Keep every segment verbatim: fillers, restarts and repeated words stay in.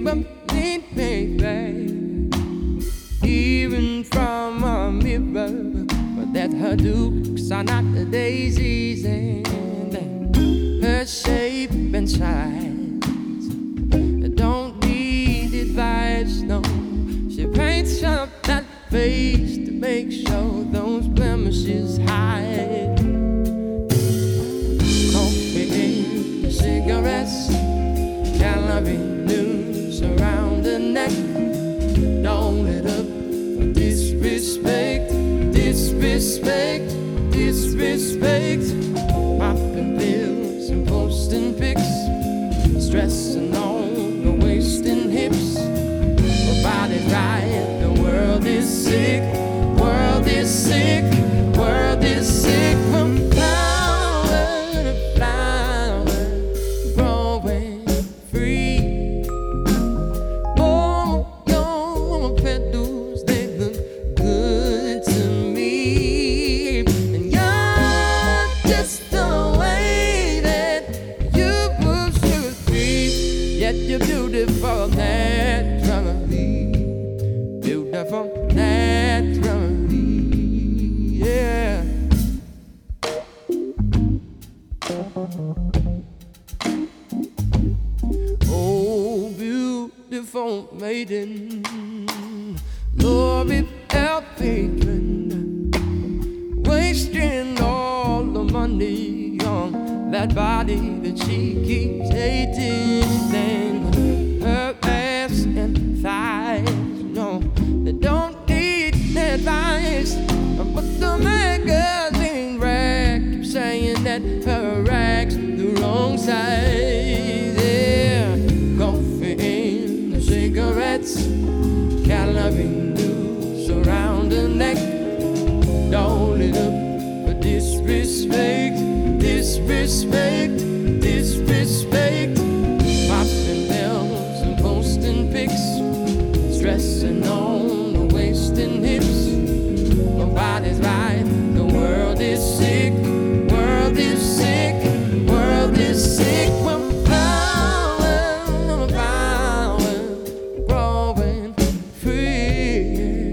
complete, baby. Even from a mirror, but that her looks are not the daisies, and her shape and size don't need advice, no. She paints up that face to make sure those blemishes hide. Coffee, cigarettes, calorie news around the neck. Don't let up for disrespect, disrespect, disrespect. Popping pills and posting pics, stressing on the wasting hips. Her body's right, the world is sick, world is sick, world is sick. From flower to flower, growing free. Oh, your petals, they look good to me. And you're just the way that you should be. Yet you're beautiful naturally, beautiful naturally, yeah. Oh, beautiful maiden, Lord, without patron, wasting all the money on that body that she keeps hating. Then her ass and thighs, no, they don't need advice. But the magazine rack keeps saying that her rack's the wrong size, yeah. Coffee and the cigarettes, calorie news around the neck. Don't let up for disrespect, disrespect, disrespect. Popping pills and posting pics, stressing on the wasting hips. My body's right, the world is sick, world is sick, world is sick. From flower to flower, growing free.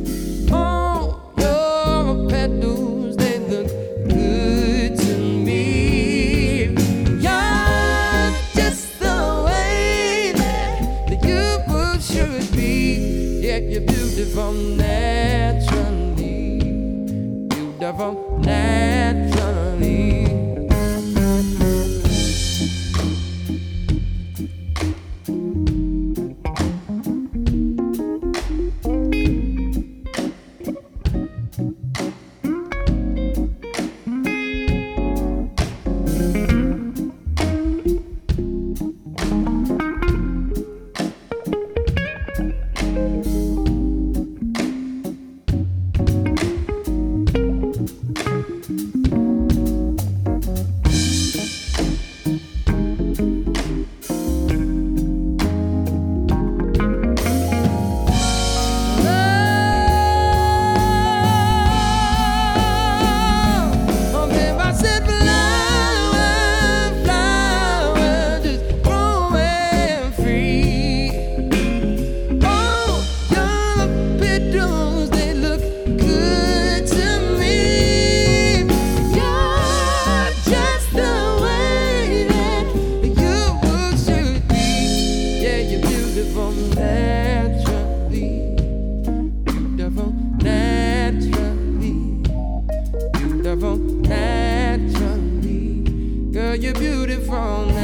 Oh, your petals, they look good to me. You're just the way that you should be. Yeah, you're beautiful naturally, beautiful naturally. Naturally, girl, you're beautiful.